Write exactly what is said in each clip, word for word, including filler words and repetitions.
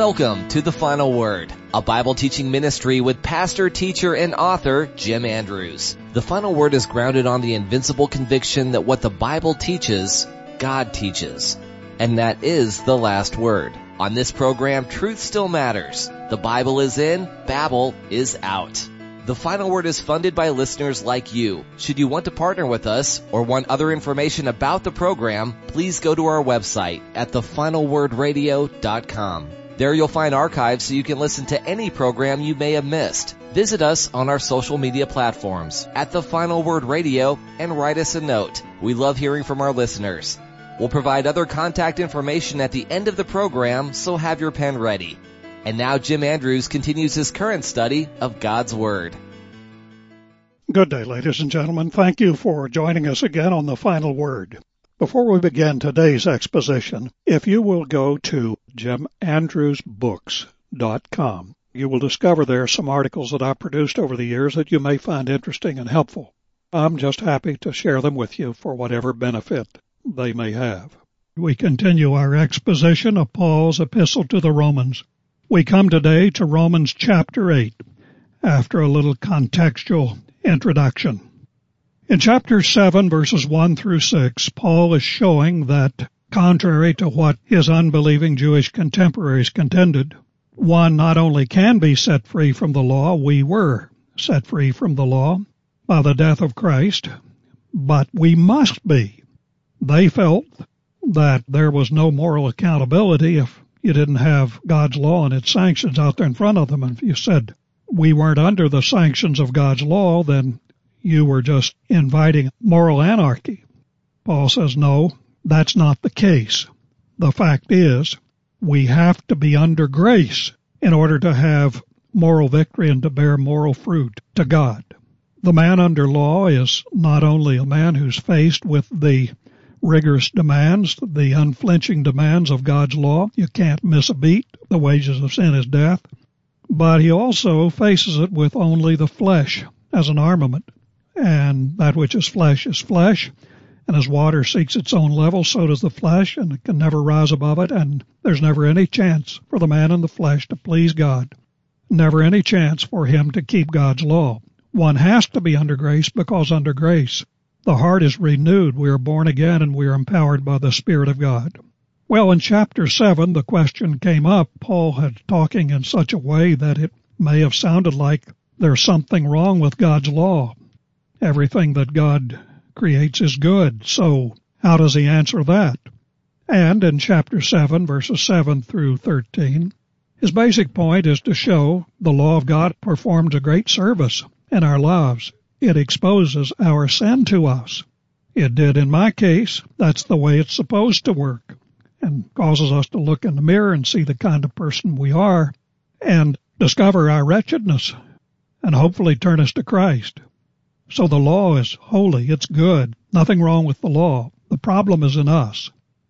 Welcome to The Final Word, a Bible teaching ministry with pastor, teacher, and author Jim Andrews. The Final Word is grounded on the invincible conviction that what the Bible teaches, God teaches. And that is the last word. On this program, truth still matters. The Bible is in, Babel is out. The Final Word is funded by listeners like you. Should you want to partner with us or want other information about the program, please go to our website at the final word radio dot com. There you'll find archives so you can listen to any program you may have missed. Visit us on our social media platforms at The Final Word Radio and write us a note. We love hearing from our listeners. We'll provide other contact information at the end of the program, so have your pen ready. And now Jim Andrews continues his current study of God's Word. Good day, ladies and gentlemen. Thank you for joining us again on The Final Word. Before we begin today's exposition, if you will go to jim andrews books dot com, you will discover there some articles that I've produced over the years that you may find interesting and helpful. I'm just happy to share them with you for whatever benefit they may have. We continue our exposition of Paul's epistle to the Romans. We come today to Romans chapter eight, after a little contextual introduction. In chapter seven, verses one through six, Paul is showing that, contrary to what his unbelieving Jewish contemporaries contended, one not only can be set free from the law, we were set free from the law by the death of Christ, but we must be. They felt that there was no moral accountability if you didn't have God's law and its sanctions out there in front of them. And if you said we weren't under the sanctions of God's law, then you were just inviting moral anarchy. Paul says, no, that's not the case. The fact is, we have to be under grace in order to have moral victory and to bear moral fruit to God. The man under law is not only a man who's faced with the rigorous demands, the unflinching demands of God's law. You can't miss a beat. The wages of sin is death. But he also faces it with only the flesh as an armament. And that which is flesh is flesh. And as water seeks its own level, so does the flesh, and it can never rise above it. And there's never any chance for the man in the flesh to please God. Never any chance for him to keep God's law. One has to be under grace because under grace the heart is renewed, we are born again, and we are empowered by the Spirit of God. Well, in chapter seven, the question came up. Paul had talking in such a way that it may have sounded like there's something wrong with God's law. Everything that God creates is good, so how does he answer that? And in chapter seven, verses seven through thirteen, his basic point is to show the law of God performs a great service in our lives. It exposes our sin to us. It did in my case. That's the way it's supposed to work, and causes us to look in the mirror and see the kind of person we are and discover our wretchedness and hopefully turn us to Christ. So the law is holy. It's good. Nothing wrong with the law. The problem is in us.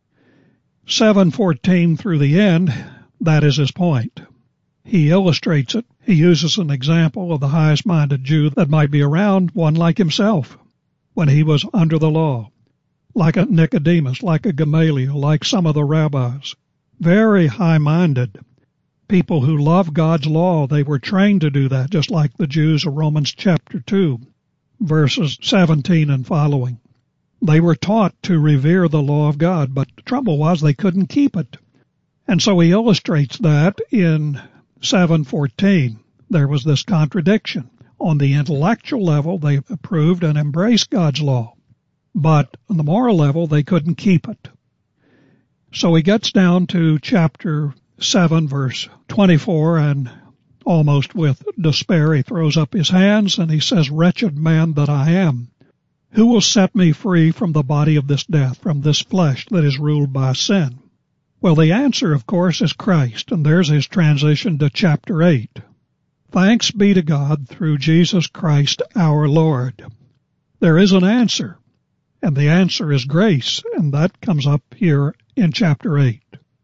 seven fourteen through the end, that is his point. He illustrates it. He uses an example of the highest-minded Jew that might be around, one like himself, when he was under the law, like a Nicodemus, like a Gamaliel, like some of the rabbis. Very high-minded people who love God's law. They were trained to do that, just like the Jews of Romans chapter two, verses seventeen and following. They were taught to revere the law of God, but the trouble was they couldn't keep it. And so he illustrates that in seven fourteen. There was this contradiction. On the intellectual level, they approved and embraced God's law, but on the moral level, they couldn't keep it. So he gets down to chapter seven, verse twenty-four, and almost with despair, he throws up his hands and he says, "Wretched man that I am, who will set me free from the body of this death, from this flesh that is ruled by sin?" Well, the answer, of course, is Christ, and there's his transition to chapter eight. Thanks be to God through Jesus Christ our Lord. There is an answer, and the answer is grace, and that comes up here in chapter eight.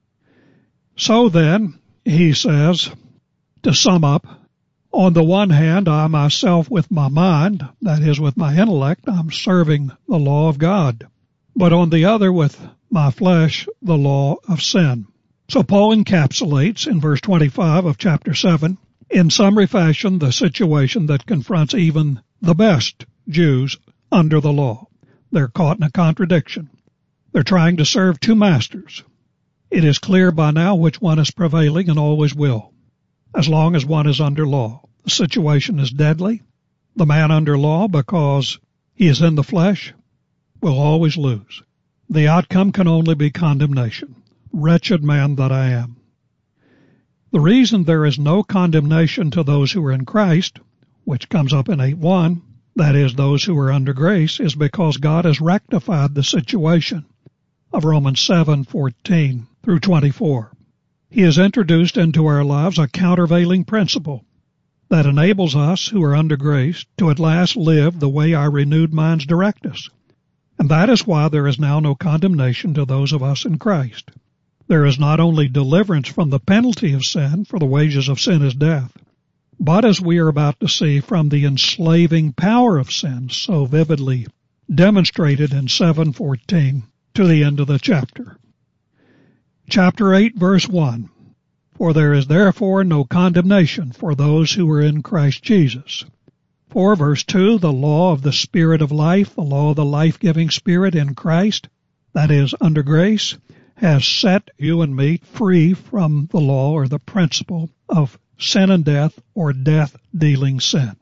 So then, he says, to sum up, on the one hand, I myself with my mind, that is with my intellect, I'm serving the law of God. But on the other, with my flesh, the law of sin. So Paul encapsulates in verse twenty-five of chapter seven, in summary fashion, the situation that confronts even the best Jews under the law. They're caught in a contradiction. They're trying to serve two masters. It is clear by now which one is prevailing and always will, as long as one is under law. The situation is deadly. The man under law, because he is in the flesh, will always lose. The outcome can only be condemnation. Wretched man that I am. The reason there is no condemnation to those who are in Christ, which comes up in eight one, that is, those who are under grace, is because God has rectified the situation of Romans seven fourteen through twenty-four. He has introduced into our lives a countervailing principle that enables us who are under grace to at last live the way our renewed minds direct us. And that is why there is now no condemnation to those of us in Christ. There is not only deliverance from the penalty of sin, for the wages of sin is death, but as we are about to see, from the enslaving power of sin, so vividly demonstrated in seven fourteen to the end of the chapter. Chapter eight, verse one. For there is therefore no condemnation for those who are in Christ Jesus. For, verse two, the law of the Spirit of life, the law of the life-giving Spirit in Christ, that is, under grace, has set you and me free from the law or the principle of sin and death, or death-dealing sin.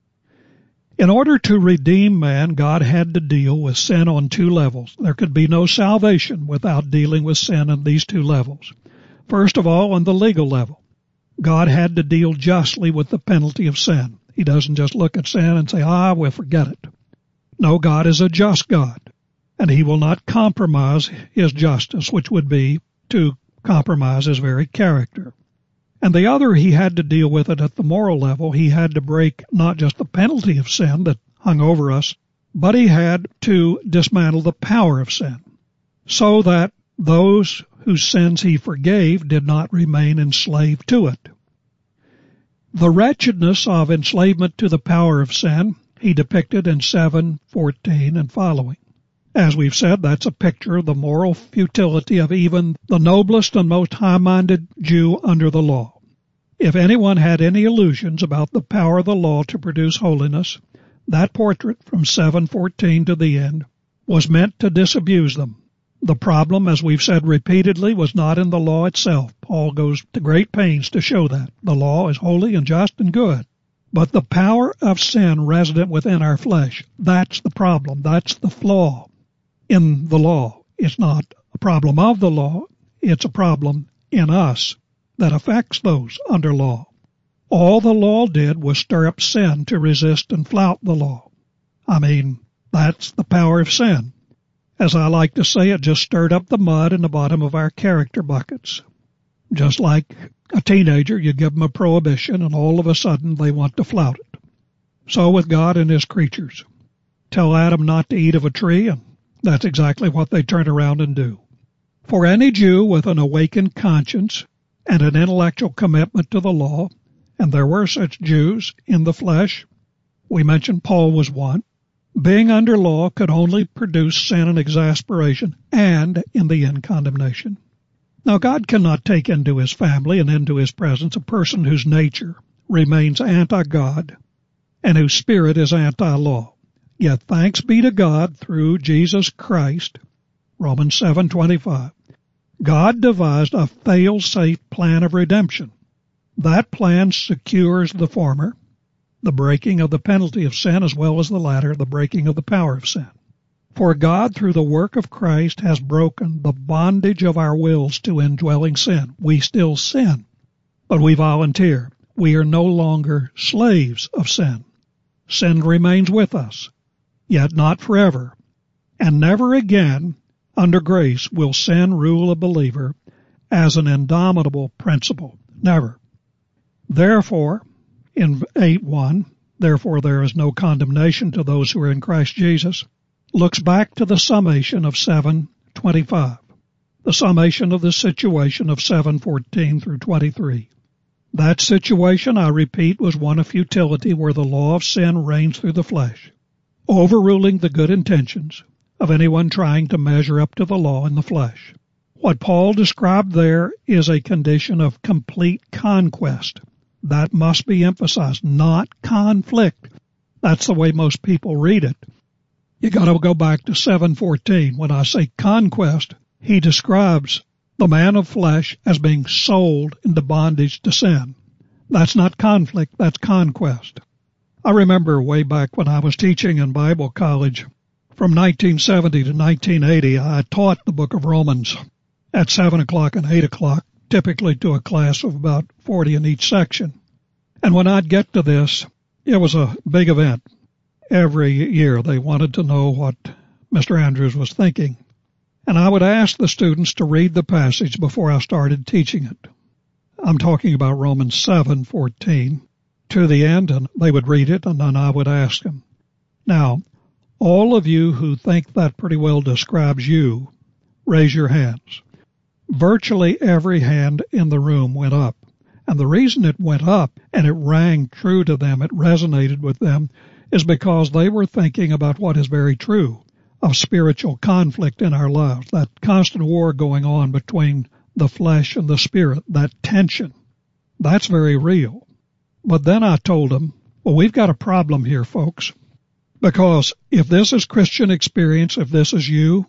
In order to redeem man, God had to deal with sin on two levels. There could be no salvation without dealing with sin on these two levels. First of all, on the legal level, God had to deal justly with the penalty of sin. He doesn't just look at sin and say, ah, we'll forget it. No, God is a just God, and he will not compromise his justice, which would be to compromise his very character. And the other, he had to deal with it at the moral level. He had to break not just the penalty of sin that hung over us, but he had to dismantle the power of sin, so that those whose sins he forgave did not remain enslaved to it. The wretchedness of enslavement to the power of sin he depicted in seven fourteen and following. As we've said, that's a picture of the moral futility of even the noblest and most high-minded Jew under the law. If anyone had any illusions about the power of the law to produce holiness, that portrait from seven fourteen to the end was meant to disabuse them. The problem, as we've said repeatedly, was not in the law itself. Paul goes to great pains to show that. The law is holy and just and good. But the power of sin resident within our flesh, that's the problem. That's the flaw in the law. It's not a problem of the law. It's a problem in us that affects those under law. All the law did was stir up sin to resist and flout the law. I mean, that's the power of sin. As I like to say, it just stirred up the mud in the bottom of our character buckets. Just like a teenager, you give them a prohibition and all of a sudden they want to flout it. So with God and his creatures. Tell Adam not to eat of a tree, and that's exactly what they turn around and do. For any Jew with an awakened conscience and an intellectual commitment to the law, and there were such Jews in the flesh, we mentioned Paul was one, being under law could only produce sin and exasperation and, in the end, condemnation. Now, God cannot take into his family and into his presence a person whose nature remains anti-God and whose spirit is anti-law. Yet thanks be to God through Jesus Christ, Romans seven twenty-five, God devised a fail-safe plan of redemption. That plan secures the former, the breaking of the penalty of sin, as well as the latter, the breaking of the power of sin. For God, through the work of Christ, has broken the bondage of our wills to indwelling sin. We still sin, but we volunteer. We are no longer slaves of sin. Sin remains with us, yet not forever. And never again, under grace, will sin rule a believer as an indomitable principle. Never. Therefore, in eight one, therefore there is no condemnation to those who are in Christ Jesus, looks back to the summation of seven twenty-five, the summation of the situation of seven fourteen through twenty-three. That situation, I repeat, was one of futility where the law of sin reigns through the flesh, overruling the good intentions of anyone trying to measure up to the law in the flesh. What Paul described there is a condition of complete conquest. That must be emphasized, not conflict. That's the way most people read it. You got to go back to seven fourteen. When I say conquest, he describes the man of flesh as being sold into bondage to sin. That's not conflict, that's conquest. I remember way back when I was teaching in Bible college, from nineteen seventy to nineteen eighty, I taught the book of Romans at seven o'clock and eight o'clock, typically to a class of about forty in each section. And when I'd get to this, it was a big event. Every year they wanted to know what Mister Andrews was thinking. And I would ask the students to read the passage before I started teaching it. I'm talking about Romans seven fourteen to the end, and they would read it, and then I would ask them. Now, all of you who think that pretty well describes you, raise your hands. Virtually every hand in the room went up. And the reason it went up and it rang true to them, it resonated with them, is because they were thinking about what is very true of spiritual conflict in our lives, that constant war going on between the flesh and the spirit, that tension. That's very real. But then I told them, well, we've got a problem here, folks, because if this is Christian experience, if this is you,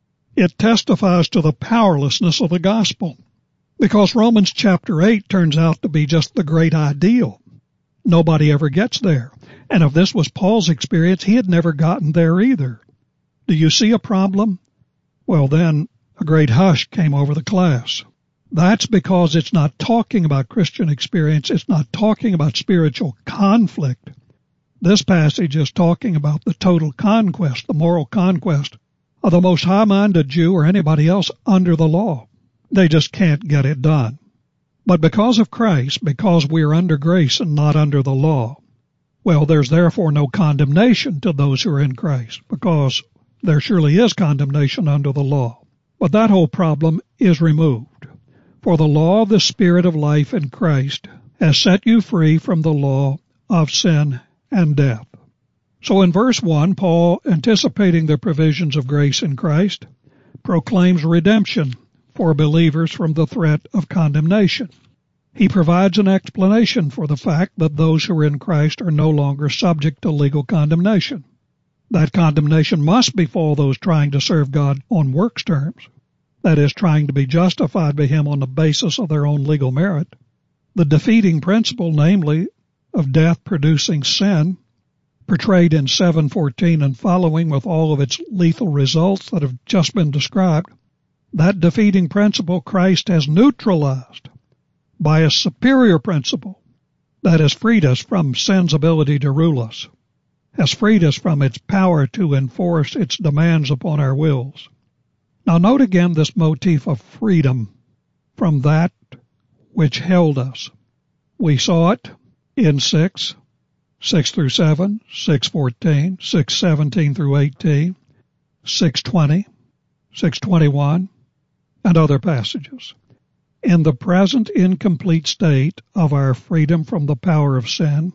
it testifies to the powerlessness of the gospel. Because Romans chapter eight turns out to be just the great ideal. Nobody ever gets there. And if this was Paul's experience, he had never gotten there either. Do you see a problem? Well, then a great hush came over the class. That's because it's not talking about Christian experience. It's not talking about spiritual conflict. This passage is talking about the total conquest, the moral conquest of the most high-minded Jew or anybody else under the law. They just can't get it done. But because of Christ, because we are under grace and not under the law, well, there's therefore no condemnation to those who are in Christ, because there surely is condemnation under the law. But that whole problem is removed. For the law of the Spirit of life in Christ has set you free from the law of sin and death. So in verse one, Paul, anticipating the provisions of grace in Christ, proclaims redemption for believers from the threat of condemnation. He provides an explanation for the fact that those who are in Christ are no longer subject to legal condemnation. That condemnation must befall those trying to serve God on works terms, that is, trying to be justified by Him on the basis of their own legal merit. The defeating principle, namely, of death producing sin, portrayed in seven fourteen and following with all of its lethal results that have just been described, that defeating principle Christ has neutralized by a superior principle that has freed us from sin's ability to rule us, has freed us from its power to enforce its demands upon our wills. Now note again this motif of freedom from that which held us. We saw it in six, six through seven, six fourteen, six seventeen through eighteen, six twenty, six twenty-one, and other passages. In the present incomplete state of our freedom from the power of sin,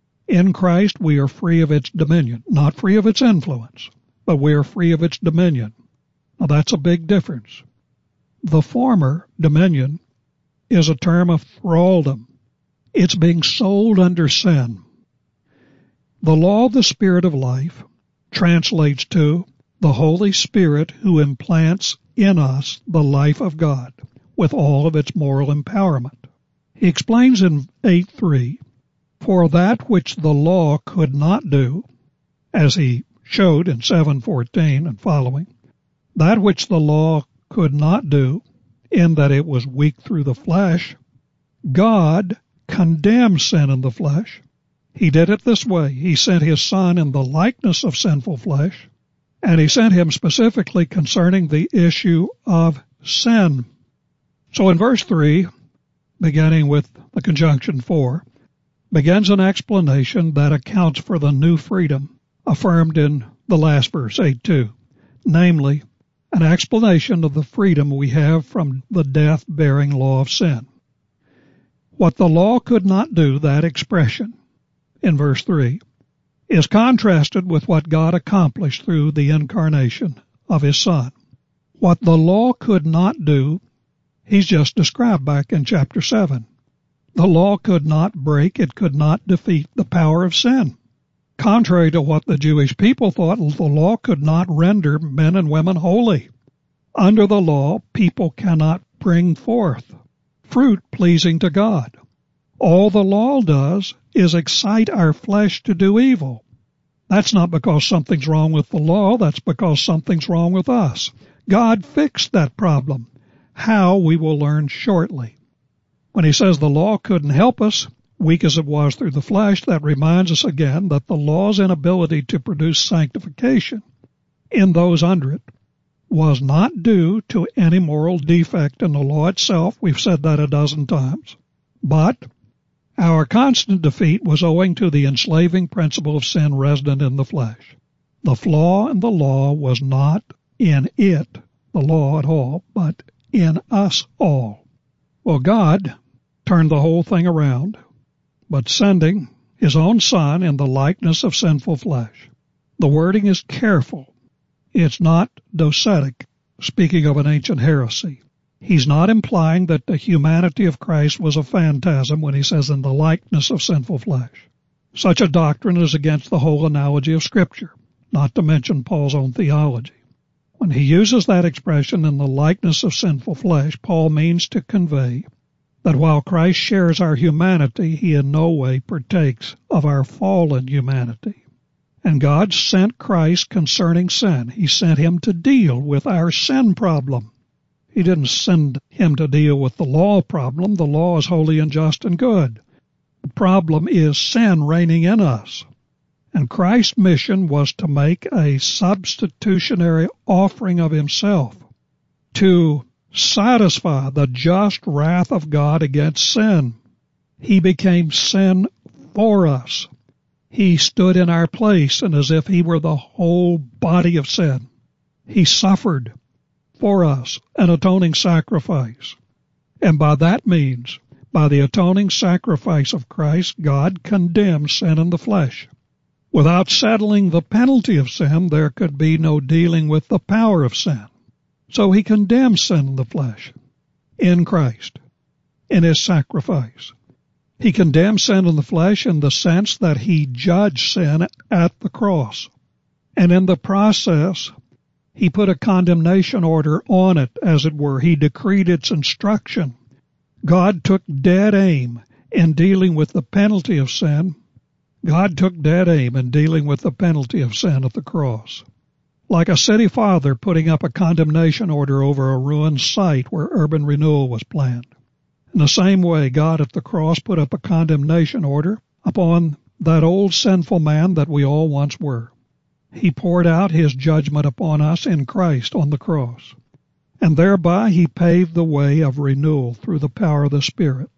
in Christ we are free of its dominion, not free of its influence, but we are free of its dominion. Now that's a big difference. The former, dominion, is a term of thraldom. It's being sold under sin. The law of the Spirit of life translates to the Holy Spirit who implants in us the life of God with all of its moral empowerment. He explains in eight three, for that which the law could not do, as he showed in seven fourteen and following, that which the law could not do, in that it was weak through the flesh, God condemned sin in the flesh. He did it this way. He sent His Son in the likeness of sinful flesh, and He sent Him specifically concerning the issue of sin. So in verse three, beginning with the conjunction for, begins an explanation that accounts for the new freedom affirmed in the last verse, eight two, namely, an explanation of the freedom we have from the death-bearing law of sin. What the law could not do, that expression, in verse three, is contrasted with what God accomplished through the incarnation of His Son. What the law could not do, he's just described back in chapter seven. The law could not break, it could not defeat the power of sin. Contrary to what the Jewish people thought, the law could not render men and women holy. Under the law, people cannot bring forth fruit pleasing to God. All the law does is excite our flesh to do evil. That's not because something's wrong with the law, that's because something's wrong with us. God fixed that problem. How, we will learn shortly. When he says the law couldn't help us, weak as it was through the flesh, that reminds us again that the law's inability to produce sanctification in those under it was not due to any moral defect in the law itself. We've said that a dozen times. But our constant defeat was owing to the enslaving principle of sin resident in the flesh. The flaw in the law was not in it, the law at all, but in us all. Well, God turned the whole thing around, but sending his own Son in the likeness of sinful flesh. The wording is careful. It's not docetic, speaking of an ancient heresy. He's not implying that the humanity of Christ was a phantasm when he says in the likeness of sinful flesh. Such a doctrine is against the whole analogy of Scripture, not to mention Paul's own theology. When he uses that expression in the likeness of sinful flesh, Paul means to convey that while Christ shares our humanity, he in no way partakes of our fallen humanity. And God sent Christ concerning sin. He sent him to deal with our sin problem. He didn't send him to deal with the law problem. The law is holy and just and good. The problem is sin reigning in us. And Christ's mission was to make a substitutionary offering of himself to satisfy the just wrath of God against sin. He became sin for us. He stood in our place, and as if he were the whole body of sin, he suffered for us an atoning sacrifice. And by that means, by the atoning sacrifice of Christ, God condemns sin in the flesh. Without settling the penalty of sin, there could be no dealing with the power of sin. So he condemns sin in the flesh, in Christ, in his sacrifice. He condemns sin in the flesh in the sense that he judged sin at the cross. And in the process, he put a condemnation order on it, as it were. He decreed its instruction. God took dead aim in dealing with the penalty of sin. God took dead aim in dealing with the penalty of sin at the cross. Like a city father putting up a condemnation order over a ruined site where urban renewal was planned. In the same way, God at the cross put up a condemnation order upon that old sinful man that we all once were. He poured out his judgment upon us in Christ on the cross, and thereby he paved the way of renewal through the power of the Spirit.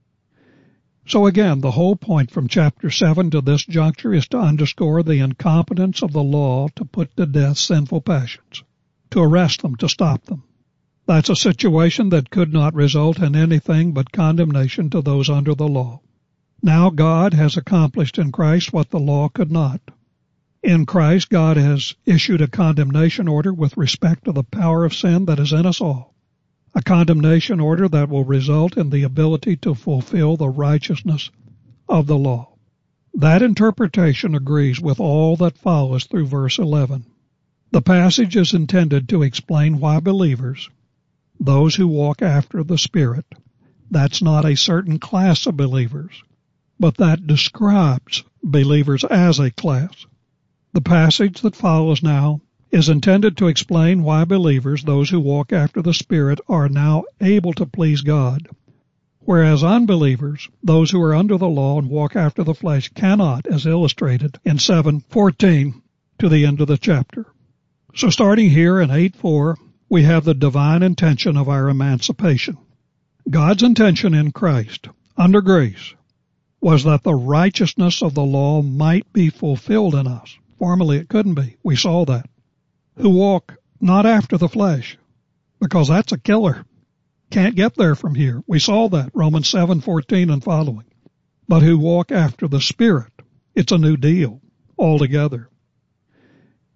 So again, the whole point from chapter seven to this juncture is to underscore the incompetence of the law to put to death sinful passions, to arrest them, to stop them. That's a situation that could not result in anything but condemnation to those under the law. Now God has accomplished in Christ what the law could not. In Christ, God has issued a condemnation order with respect to the power of sin that is in us all. A condemnation order that will result in the ability to fulfill the righteousness of the law. That interpretation agrees with all that follows through verse eleven. The passage is intended to explain why believers, those who walk after the Spirit, that's not a certain class of believers, but that describes believers as a class. The passage that follows now is intended to explain why believers, those who walk after the Spirit, are now able to please God, whereas unbelievers, those who are under the law and walk after the flesh, cannot, as illustrated in seven fourteen to the end of the chapter. So starting here in eight four, we have the divine intention of our emancipation. God's intention in Christ, under grace, was that the righteousness of the law might be fulfilled in us. Formerly it couldn't be. We saw that. Who walk not after the flesh, because that's a killer. Can't get there from here. We saw that, Romans seven fourteen and following. But who walk after the Spirit. It's a new deal altogether.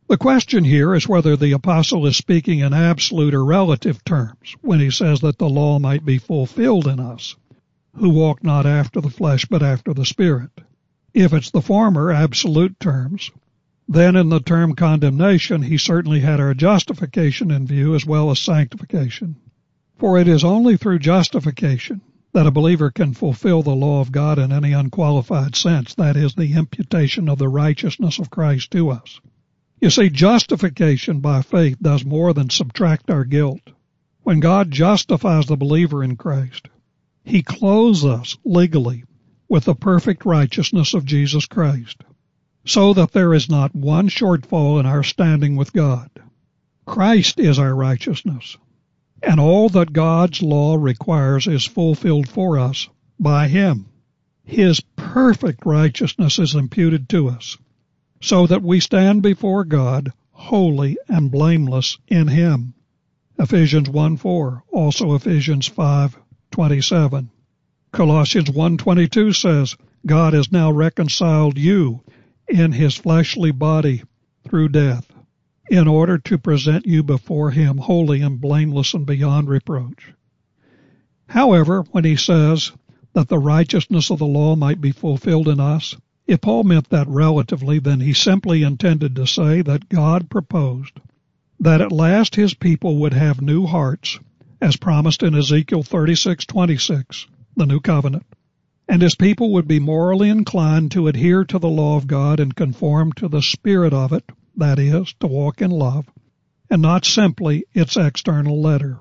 The question here is whether the apostle is speaking in absolute or relative terms when he says that the law might be fulfilled in us, who walk not after the flesh but after the Spirit. If it's the former, absolute terms, then in the term condemnation he certainly had our justification in view as well as sanctification. For it is only through justification that a believer can fulfill the law of God in any unqualified sense, that is, the imputation of the righteousness of Christ to us. You see, justification by faith does more than subtract our guilt. When God justifies the believer in Christ, He clothes us legally with the perfect righteousness of Jesus Christ, so that there is not one shortfall in our standing with God. Christ is our righteousness, and all that God's law requires is fulfilled for us by Him. His perfect righteousness is imputed to us, so that we stand before God holy and blameless in Him. Ephesians one four, also Ephesians five twenty-seven. Colossians one twenty-two says, God has now reconciled you in His fleshly body through death, in order to present you before Him holy and blameless and beyond reproach. However, when he says that the righteousness of the law might be fulfilled in us, if Paul meant that relatively, then he simply intended to say that God proposed that at last His people would have new hearts, as promised in Ezekiel thirty-six twenty-six, the new covenant, and His people would be morally inclined to adhere to the law of God and conform to the spirit of it, that is, to walk in love, and not simply its external letter.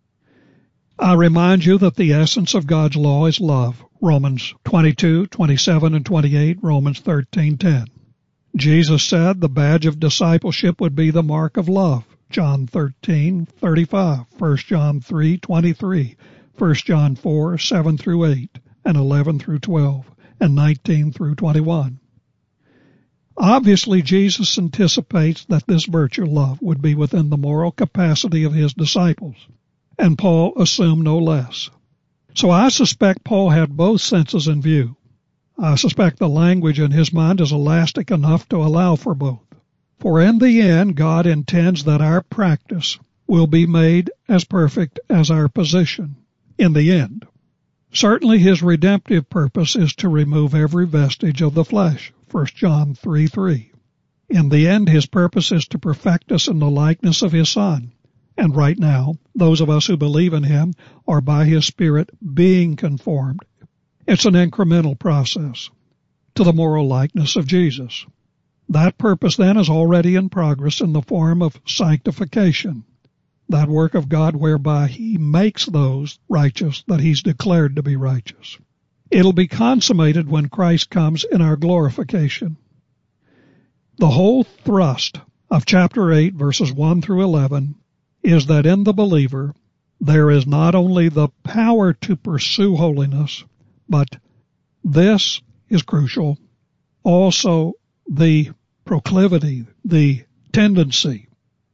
I remind you that the essence of God's law is love, Romans twenty-two, twenty-seven, and twenty-eight, Romans thirteen ten. Jesus said the badge of discipleship would be the mark of love, John thirteen thirty-five, First John three twenty-three, First John four seven through eight, and eleven through twelve, and nineteen through twenty-one. Obviously, Jesus anticipates that this virtue, love, would be within the moral capacity of His disciples, and Paul assumed no less. So I suspect Paul had both senses in view. I suspect the language in his mind is elastic enough to allow for both. For in the end, God intends that our practice will be made as perfect as our position in the end. Certainly His redemptive purpose is to remove every vestige of the flesh, First John three three. In the end, His purpose is to perfect us in the likeness of His Son. And right now, those of us who believe in Him are by His Spirit being conformed. It's an incremental process to the moral likeness of Jesus. That purpose then is already in progress in the form of sanctification, that work of God whereby He makes those righteous that He's declared to be righteous. It'll be consummated when Christ comes in our glorification. The whole thrust of chapter eight, verses one through eleven, is that in the believer there is not only the power to pursue holiness, but this is crucial, also the proclivity, the tendency.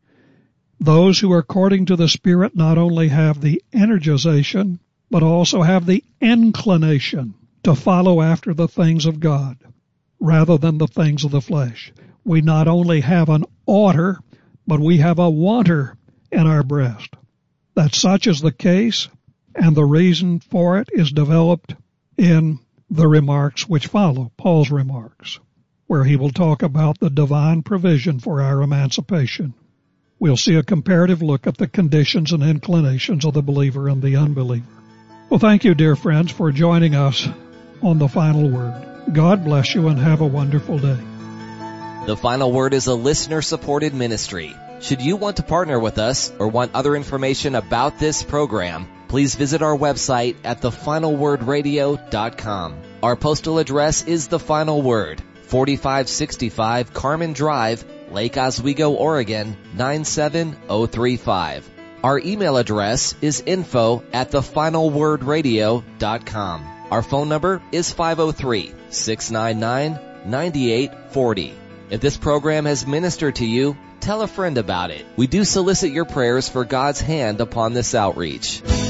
Those who are according to the Spirit not only have the energization, but also have the inclination to follow after the things of God rather than the things of the flesh. We not only have an oughter, but we have a wanter in our breast. That such is the case, and the reason for it is developed in the remarks which follow, Paul's remarks, where he will talk about the divine provision for our emancipation. We'll see a comparative look at the conditions and inclinations of the believer and the unbeliever. Well, thank you, dear friends, for joining us on The Final Word. God bless you and have a wonderful day. The Final Word is a listener-supported ministry. Should you want to partner with us or want other information about this program, please visit our website at the final word radio dot com. Our postal address is The Final Word, forty-five sixty-five Carmen Drive, Lake Oswego, Oregon, nine seven zero three five. Our email address is info at the final word radio dot com. Our phone number is five oh three, six nine nine, nine eight four oh. If this program has ministered to you, tell a friend about it. We do solicit your prayers for God's hand upon this outreach.